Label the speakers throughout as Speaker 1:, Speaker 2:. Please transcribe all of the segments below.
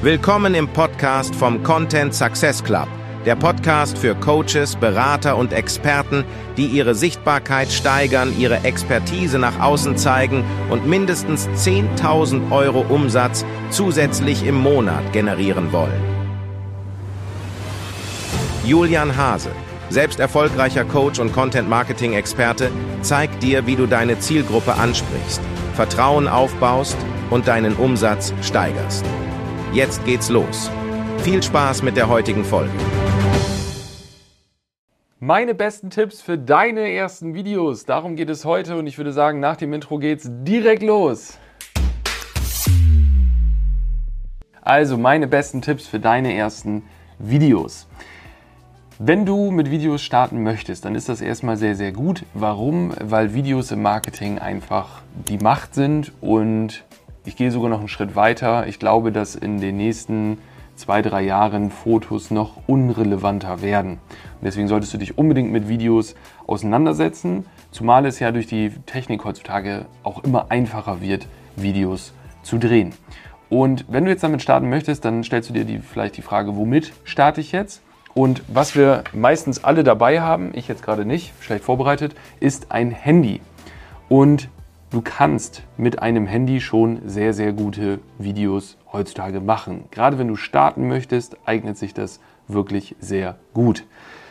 Speaker 1: Willkommen im Podcast vom Content Success Club, der Podcast für Coaches, Berater und Experten, die ihre Sichtbarkeit steigern, ihre Expertise nach außen zeigen und mindestens 10.000 Euro Umsatz zusätzlich im Monat generieren wollen. Julian Hase, selbst erfolgreicher Coach und Content-Marketing-Experte, zeigt dir, wie du deine Zielgruppe ansprichst, Vertrauen aufbaust und deinen Umsatz steigerst. Jetzt geht's los. Viel Spaß mit der heutigen Folge.
Speaker 2: Meine besten Tipps für deine ersten Videos. Darum geht es heute und ich würde sagen, nach dem Intro geht's direkt los. Also meine besten Tipps für deine ersten Videos. Wenn du mit Videos starten möchtest, dann ist das erstmal sehr, sehr gut. Warum? Weil Videos im Marketing einfach die Macht sind und ich gehe sogar noch einen Schritt weiter. Ich glaube, dass in den nächsten 2-3 Jahren Fotos noch unrelevanter werden. Und deswegen solltest du dich unbedingt mit Videos auseinandersetzen, zumal es ja durch die Technik heutzutage auch immer einfacher wird, Videos zu drehen. Und wenn du jetzt damit starten möchtest, dann stellst du dir vielleicht die Frage, womit starte ich jetzt? Und was wir meistens alle dabei haben, ich jetzt gerade nicht, schlecht vorbereitet, ist ein Handy. Und du kannst mit einem Handy schon sehr, sehr gute Videos heutzutage machen. Gerade wenn du starten möchtest, eignet sich das wirklich sehr gut.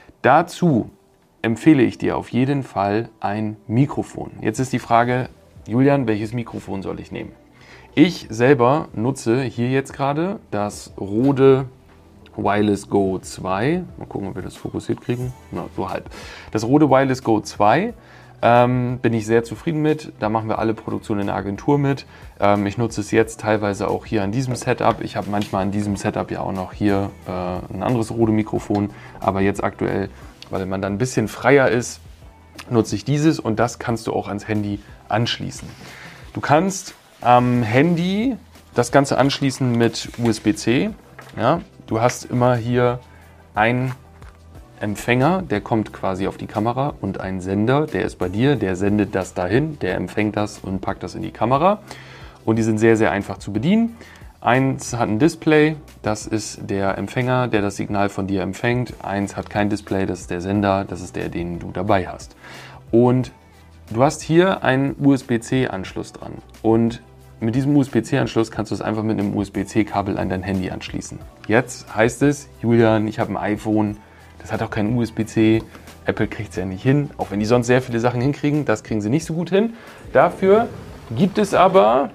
Speaker 2: Dazu empfehle ich dir auf jeden Fall ein Mikrofon. Jetzt ist die Frage, Julian, welches Mikrofon soll ich nehmen? Ich selber nutze hier jetzt gerade das Rode Wireless Go 2. Mal gucken, ob wir das fokussiert kriegen. Na, so halb. Das Rode Wireless Go 2. Bin ich sehr zufrieden mit. Da machen wir alle Produktionen in der Agentur mit. Ich nutze es jetzt teilweise auch hier an diesem Setup. Ich habe manchmal an diesem Setup ja auch noch hier ein anderes Rode-Mikrofon. Aber jetzt aktuell, weil man dann ein bisschen freier ist, nutze ich dieses und das kannst du auch ans Handy anschließen. Du kannst am Handy das Ganze anschließen mit USB-C. Ja? Du hast immer hier ein Empfänger, der kommt quasi auf die Kamera und ein Sender, der ist bei dir, der sendet das dahin, der empfängt das und packt das in die Kamera. Und die sind sehr, sehr einfach zu bedienen. Eins hat ein Display, das ist der Empfänger, der das Signal von dir empfängt. Eins hat kein Display, das ist der Sender, das ist der, den du dabei hast. Und du hast hier einen USB-C-Anschluss dran. Und mit diesem USB-C-Anschluss kannst du es einfach mit einem USB-C-Kabel an dein Handy anschließen. Jetzt heißt es, Julian, ich habe ein iPhone, das hat auch kein USB-C. Apple kriegt es ja nicht hin, auch wenn die sonst sehr viele Sachen hinkriegen. Das kriegen sie nicht so gut hin. Dafür gibt es aber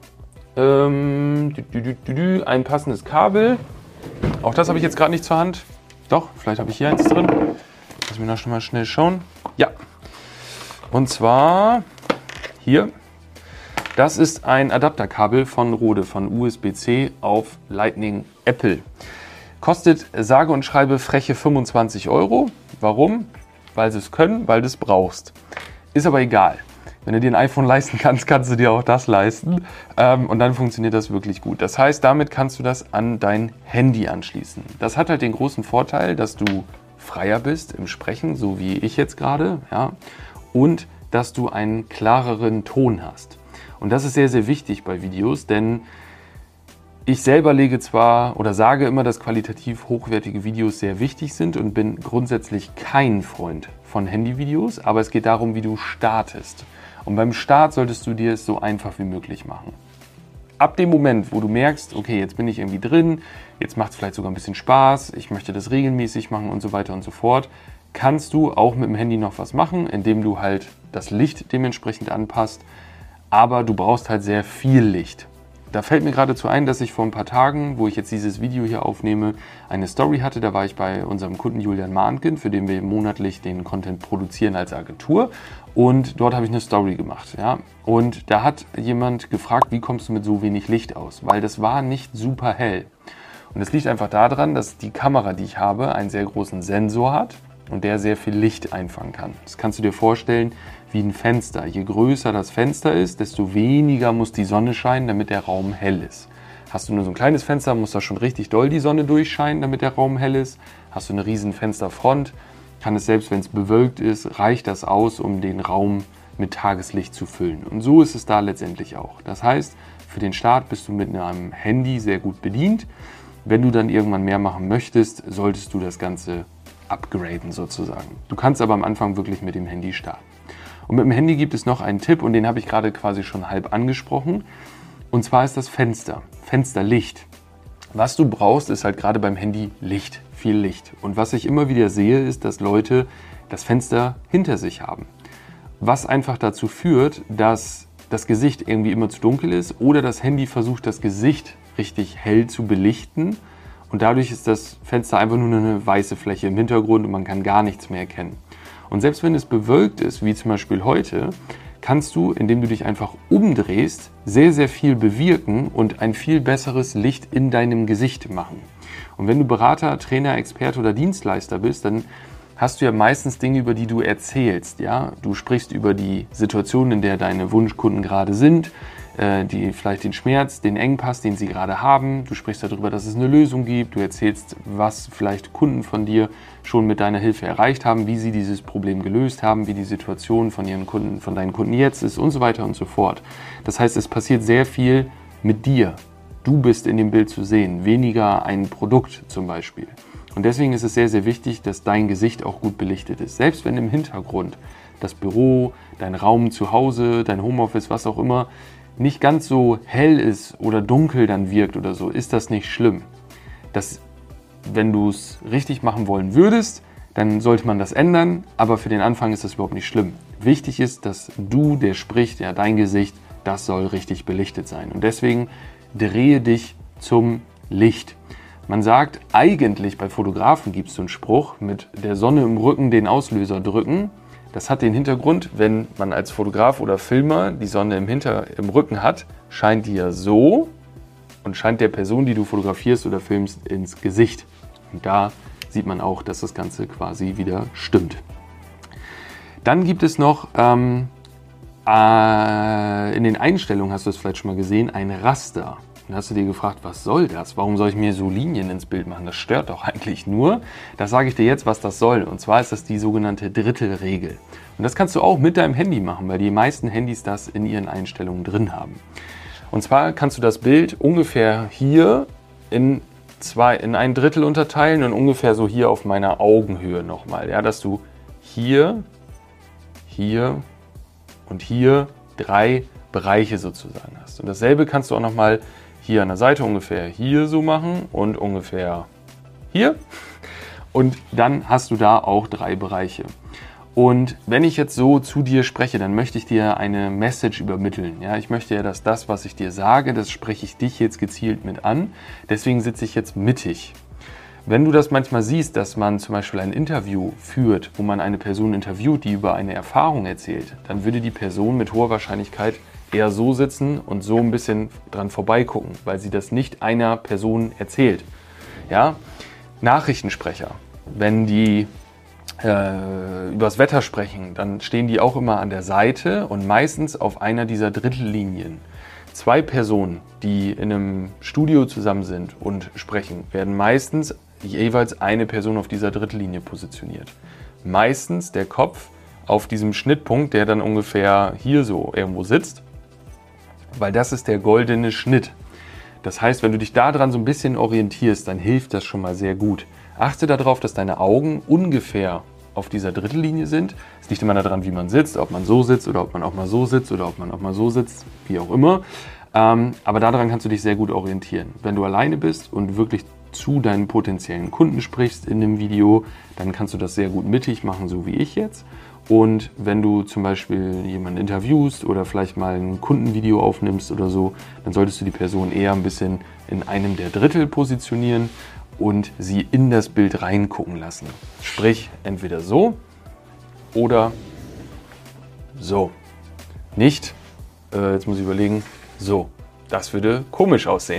Speaker 2: ein passendes Kabel. Auch das habe ich jetzt gerade nicht zur Hand. Doch, vielleicht habe ich hier eins drin. Lass mich noch schon mal schnell schauen. Ja, und zwar hier. Das ist ein Adapterkabel von Rode, von USB-C auf Lightning Apple. Kostet sage und schreibe freche 25 Euro. Warum? Weil sie es können, weil du es brauchst. Ist aber egal. Wenn du dir ein iPhone leisten kannst, kannst du dir auch das leisten. Und dann funktioniert das wirklich gut. Das heißt, damit kannst du das an dein Handy anschließen. Das hat halt den großen Vorteil, dass du freier bist im Sprechen, so wie ich jetzt gerade. Ja, und dass du einen klareren Ton hast. Und das ist sehr, sehr wichtig bei Videos, denn ich selber lege zwar oder sage immer, dass qualitativ hochwertige Videos sehr wichtig sind und bin grundsätzlich kein Freund von Handyvideos, aber es geht darum, wie du startest. Und beim Start solltest du dir es so einfach wie möglich machen. Ab dem Moment, wo du merkst, okay, jetzt bin ich irgendwie drin, jetzt macht es vielleicht sogar ein bisschen Spaß, ich möchte das regelmäßig machen und so weiter und so fort, kannst du auch mit dem Handy noch was machen, indem du halt das Licht dementsprechend anpasst, aber du brauchst halt sehr viel Licht. Da fällt mir geradezu ein, dass ich vor ein paar Tagen, wo ich jetzt dieses Video hier aufnehme, eine Story hatte. Da war ich bei unserem Kunden Julian Mahnken, für den wir monatlich den Content produzieren als Agentur. Und dort habe ich eine Story gemacht. Ja? Und da hat jemand gefragt, wie kommst du mit so wenig Licht aus? Weil das war nicht super hell. Und das liegt einfach daran, dass die Kamera, die ich habe, einen sehr großen Sensor hat und der sehr viel Licht einfangen kann. Das kannst du dir vorstellen wie ein Fenster. Je größer das Fenster ist, desto weniger muss die Sonne scheinen, damit der Raum hell ist. Hast du nur so ein kleines Fenster, muss da schon richtig doll die Sonne durchscheinen, damit der Raum hell ist. Hast du eine riesen Fensterfront, kann es selbst, wenn es bewölkt ist, reicht das aus, um den Raum mit Tageslicht zu füllen. Und so ist es da letztendlich auch. Das heißt, für den Start bist du mit einem Handy sehr gut bedient. Wenn du dann irgendwann mehr machen möchtest, solltest du das Ganze upgraden sozusagen. Du kannst aber am Anfang wirklich mit dem Handy starten. Und mit dem Handy gibt es noch einen Tipp und den habe ich gerade quasi schon halb angesprochen. Und zwar ist das Fenster, Fensterlicht. Was du brauchst, ist halt gerade beim Handy Licht, viel Licht. Und was ich immer wieder sehe, ist, dass Leute das Fenster hinter sich haben. Was einfach dazu führt, dass das Gesicht irgendwie immer zu dunkel ist oder das Handy versucht, das Gesicht richtig hell zu belichten. Und dadurch ist das Fenster einfach nur eine weiße Fläche im Hintergrund und man kann gar nichts mehr erkennen. Und selbst wenn es bewölkt ist, wie zum Beispiel heute, kannst du, indem du dich einfach umdrehst, sehr, sehr viel bewirken und ein viel besseres Licht in deinem Gesicht machen. Und wenn du Berater, Trainer, Experte oder Dienstleister bist, dann hast du ja meistens Dinge, über die du erzählst. Ja? Du sprichst über die Situation, in der deine Wunschkunden gerade sind, die vielleicht den Schmerz, den Engpass, den sie gerade haben. Du sprichst darüber, dass es eine Lösung gibt. Du erzählst, was vielleicht Kunden von dir schon mit deiner Hilfe erreicht haben, wie sie dieses Problem gelöst haben, wie die Situation von ihren Kunden, von deinen Kunden jetzt ist und so weiter und so fort. Das heißt, es passiert sehr viel mit dir. Du bist in dem Bild zu sehen, weniger ein Produkt zum Beispiel. Und deswegen ist es sehr, sehr wichtig, dass dein Gesicht auch gut belichtet ist. Selbst wenn im Hintergrund das Büro, dein Raum zu Hause, dein Homeoffice, was auch immer, nicht ganz so hell ist oder dunkel dann wirkt oder so, ist das nicht schlimm. Wenn du es richtig machen wollen würdest, dann sollte man das ändern, aber für den Anfang ist das überhaupt nicht schlimm. Wichtig ist, dass du, der spricht, ja, dein Gesicht, das soll richtig belichtet sein. Und deswegen drehe dich zum Licht. Man sagt eigentlich, bei Fotografen gibt es so einen Spruch, mit der Sonne im Rücken den Auslöser drücken. Das hat den Hintergrund, wenn man als Fotograf oder Filmer die Sonne im Rücken hat, scheint die ja so und scheint der Person, die du fotografierst oder filmst, ins Gesicht. Und da sieht man auch, dass das Ganze quasi wieder stimmt. Dann gibt es noch, in den Einstellungen hast du es vielleicht schon mal gesehen, ein Raster. Dann hast du dir gefragt, was soll das? Warum soll ich mir so Linien ins Bild machen? Das stört doch eigentlich nur. Das sage ich dir jetzt, was das soll. Und zwar ist das die sogenannte Drittelregel. Und das kannst du auch mit deinem Handy machen, weil die meisten Handys das in ihren Einstellungen drin haben. Und zwar kannst du das Bild ungefähr hier in ein Drittel unterteilen und ungefähr so hier auf meiner Augenhöhe nochmal. Ja, dass du hier und hier 3 Bereiche sozusagen hast. Und dasselbe kannst du auch nochmal hier an der Seite ungefähr hier so machen und ungefähr hier. Und dann hast du da auch 3 Bereiche. Und wenn ich jetzt so zu dir spreche, dann möchte ich dir eine Message übermitteln. Ja, ich möchte ja, dass das, was ich dir sage, das spreche ich dich jetzt gezielt mit an. Deswegen sitze ich jetzt mittig. Wenn du das manchmal siehst, dass man zum Beispiel ein Interview führt, wo man eine Person interviewt, die über eine Erfahrung erzählt, dann würde die Person mit hoher Wahrscheinlichkeit eher so sitzen und so ein bisschen dran vorbeigucken, weil sie das nicht einer Person erzählt. Ja? Nachrichtensprecher, wenn die übers Wetter sprechen, dann stehen die auch immer an der Seite und meistens auf einer dieser Drittellinien. 2 Personen, die in einem Studio zusammen sind und sprechen, werden meistens jeweils eine Person auf dieser Drittellinie positioniert. Meistens der Kopf auf diesem Schnittpunkt, der dann ungefähr hier so irgendwo sitzt, weil das ist der goldene Schnitt. Das heißt, wenn du dich daran so ein bisschen orientierst, dann hilft das schon mal sehr gut. Achte darauf, dass deine Augen ungefähr auf dieser Drittellinie sind. Es liegt immer daran, wie man sitzt, ob man so sitzt oder ob man auch mal so sitzt oder ob man auch mal so sitzt, wie auch immer. Aber daran kannst du dich sehr gut orientieren. Wenn du alleine bist und wirklich zu deinen potenziellen Kunden sprichst in dem Video, dann kannst du das sehr gut mittig machen, so wie ich jetzt. Und wenn du zum Beispiel jemanden interviewst oder vielleicht mal ein Kundenvideo aufnimmst oder so, dann solltest du die Person eher ein bisschen in einem der Drittel positionieren und sie in das Bild reingucken lassen. Sprich, entweder so oder so. Nicht, jetzt muss ich überlegen, so. Das würde komisch aussehen.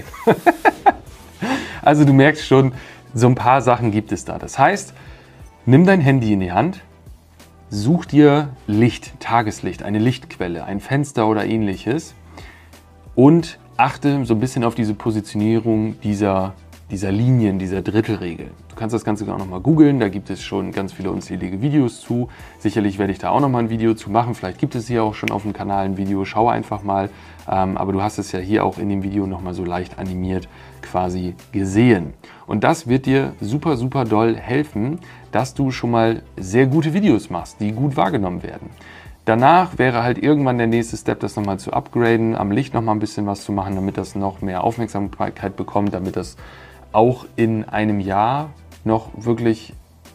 Speaker 2: Also du merkst schon, so ein paar Sachen gibt es da. Das heißt, nimm dein Handy in die Hand, such dir Licht, Tageslicht, eine Lichtquelle, ein Fenster oder ähnliches und achte so ein bisschen auf diese Positionierung dieser dieser Linien, dieser Drittelregel. Du kannst das Ganze auch nochmal googeln, da gibt es schon ganz viele unzählige Videos zu. Sicherlich werde ich da auch nochmal ein Video zu machen, vielleicht gibt es hier auch schon auf dem Kanal ein Video, schau einfach mal. Aber du hast es ja hier auch in dem Video nochmal so leicht animiert quasi gesehen. Und das wird dir super, super doll helfen, dass du schon mal sehr gute Videos machst, die gut wahrgenommen werden. Danach wäre halt irgendwann der nächste Step, das nochmal zu upgraden, am Licht nochmal ein bisschen was zu machen, damit das noch mehr Aufmerksamkeit bekommt, damit das auch in einem Jahr noch wirklich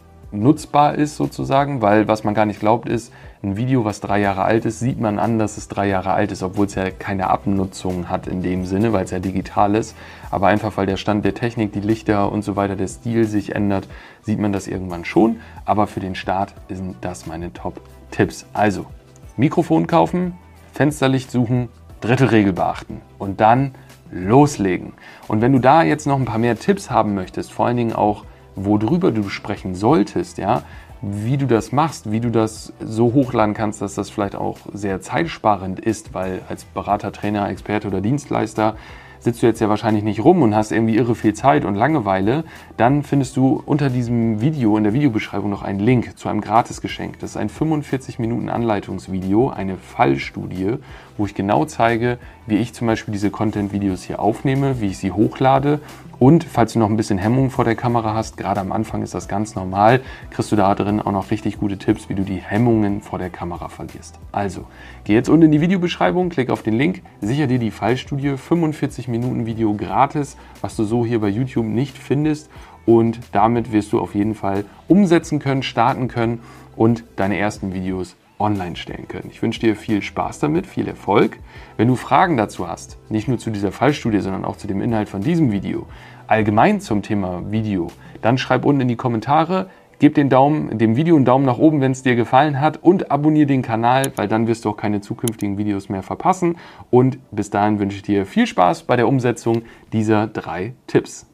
Speaker 2: nutzbar ist sozusagen, weil was man gar nicht glaubt ist, ein Video, was 3 Jahre alt ist, sieht man an, dass es 3 Jahre alt ist, obwohl es ja keine Abnutzung hat in dem Sinne, weil es ja digital ist, aber einfach weil der Stand der Technik, die Lichter und so weiter, der Stil sich ändert, sieht man das irgendwann schon, aber für den Start sind das meine Top-Tipps. Also, Mikrofon kaufen, Fensterlicht suchen, Drittelregel beachten und dann loslegen. Und wenn du da jetzt noch ein paar mehr Tipps haben möchtest, vor allen Dingen auch, worüber du sprechen solltest, ja, wie du das machst, wie du das so hochladen kannst, dass das vielleicht auch sehr zeitsparend ist, weil als Berater, Trainer, Experte oder Dienstleister sitzt du jetzt ja wahrscheinlich nicht rum und hast irgendwie irre viel Zeit und Langeweile, dann findest du unter diesem Video in der Videobeschreibung noch einen Link zu einem Gratisgeschenk. Das ist ein 45 Minuten Anleitungsvideo, eine Fallstudie, wo ich genau zeige, wie ich zum Beispiel diese Content-Videos hier aufnehme, wie ich sie hochlade. Und falls du noch ein bisschen Hemmung vor der Kamera hast, gerade am Anfang ist das ganz normal, kriegst du da drin auch noch richtig gute Tipps, wie du die Hemmungen vor der Kamera verlierst. Also, geh jetzt unten in die Videobeschreibung, klick auf den Link, sicher dir die Fallstudie, 45 Minuten Video gratis, was du so hier bei YouTube nicht findest. Und damit wirst du auf jeden Fall umsetzen können, starten können und deine ersten Videos online stellen können. Ich wünsche dir viel Spaß damit, viel Erfolg. Wenn du Fragen dazu hast, nicht nur zu dieser Fallstudie, sondern auch zu dem Inhalt von diesem Video, allgemein zum Thema Video, dann schreib unten in die Kommentare, gib dem Video einen Daumen nach oben, wenn es dir gefallen hat und abonniere den Kanal, weil dann wirst du auch keine zukünftigen Videos mehr verpassen. Und bis dahin wünsche ich dir viel Spaß bei der Umsetzung dieser 3 Tipps.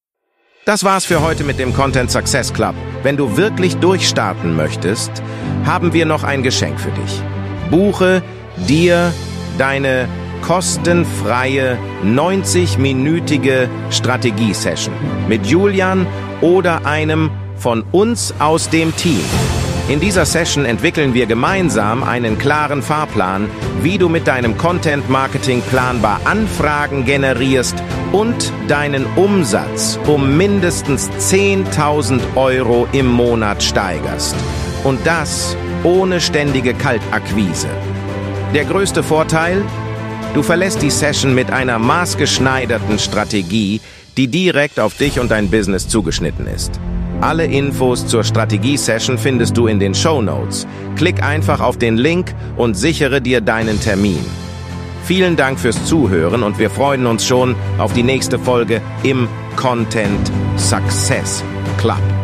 Speaker 1: Das war's für heute mit dem Content Success Club. Wenn du wirklich durchstarten möchtest, haben wir noch ein Geschenk für dich. Buche dir deine kostenfreie 90-minütige Strategie-Session mit Julian oder einem von uns aus dem Team. In dieser Session entwickeln wir gemeinsam einen klaren Fahrplan, wie du mit deinem Content-Marketing planbar Anfragen generierst und deinen Umsatz um mindestens 10.000 € im Monat steigerst. Und das ohne ständige Kaltakquise. Der größte Vorteil? Du verlässt die Session mit einer maßgeschneiderten Strategie, die direkt auf dich und dein Business zugeschnitten ist. Alle Infos zur Strategie-Session findest du in den Shownotes. Klick einfach auf den Link und sichere dir deinen Termin. Vielen Dank fürs Zuhören und wir freuen uns schon auf die nächste Folge im Content Success Club.